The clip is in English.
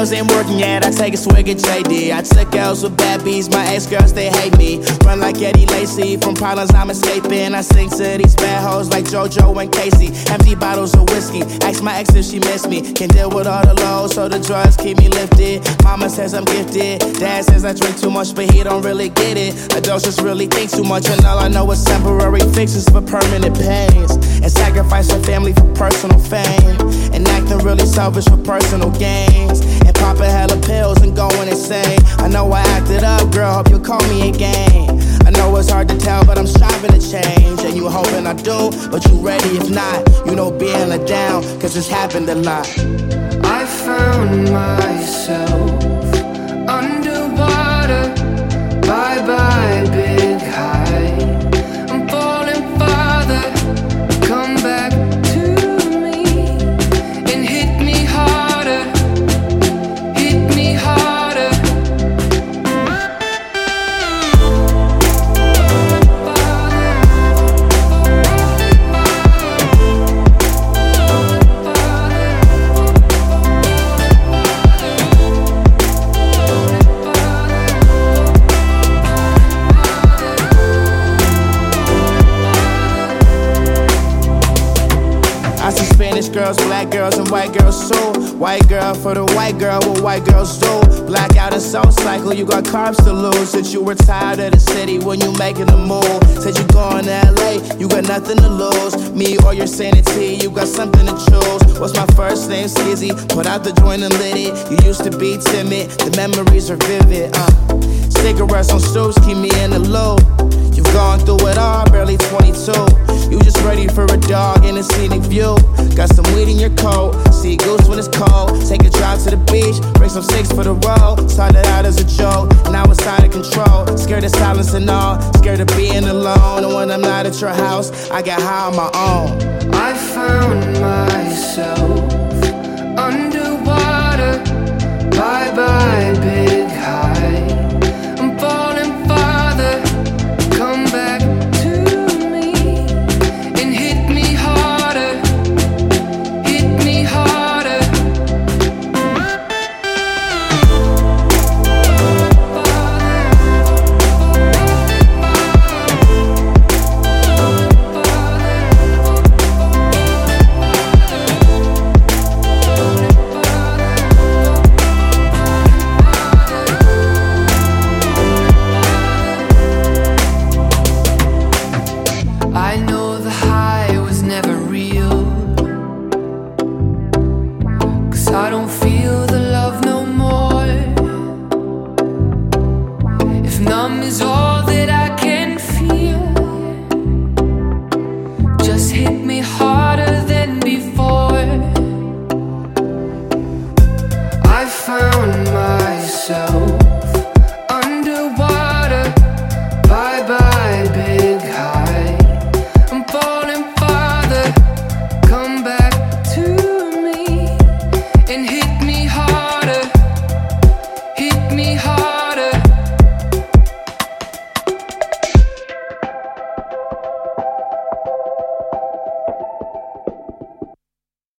pills ain't working yet, I take a swig of JD. I took L's with bad bees, my ex-girls, they hate me. Run like Eddie Lacy, from problems I'm escaping. I sing to these bad hoes like JoJo and Casey. Empty bottles of whiskey, ask my ex if she miss me. Can deal with all the lows, so the drugs keep me lifted. Mama says I'm gifted, dad says I drink too much, but he don't really get it. Adults just really think too much, and all I know is temporary fixes for permanent pains. And sacrificing family for personal fame. And acting really selfish for personal gains. And popping hella pills and going insane. I know I acted up, girl, hope you'll call me again. I know it's hard to tell, but I'm striving to change. And you hoping I do, but you ready if not. You know being let down, cause it's happened a lot. I found myself underwater. Bye-bye, big high. I'm falling farther. Come back to me and hit me harder. Hit me harder. Spanish girls, black girls, and white girls too. White girl for the white girl, what white girls do. Blackout and soul cycle, you got carbs to lose. Since you were tired of the city when you making the move. Said you going to LA, you got nothing to lose. Me or your sanity, you got something to choose. What's my first name, Skizzy? Put out the joint and lit it. You used to be timid, the memories are vivid. Cigarettes on stoops keep me in the loop. You've gone through it all, barely 22. You just ready for a dog in a scenic view. Got some weed in your coat, see goose when it's cold. Take a drive to the beach, bring some six for the road. Started out as a joke, now it's out of control. Scared of silence and all, scared of being alone. And when I'm not at your house, I get high on my own. I found myself underwater. Bye-bye, big high. I'm falling farther. Come back to me and hit me harder. Hit me harder. I know the high was never real, 'cause I don't feel the love no more. If numb is all that I can feel, just hit me harder than before. I found myself underwater. Bye-bye, big high. I'm falling farther. Come back to me and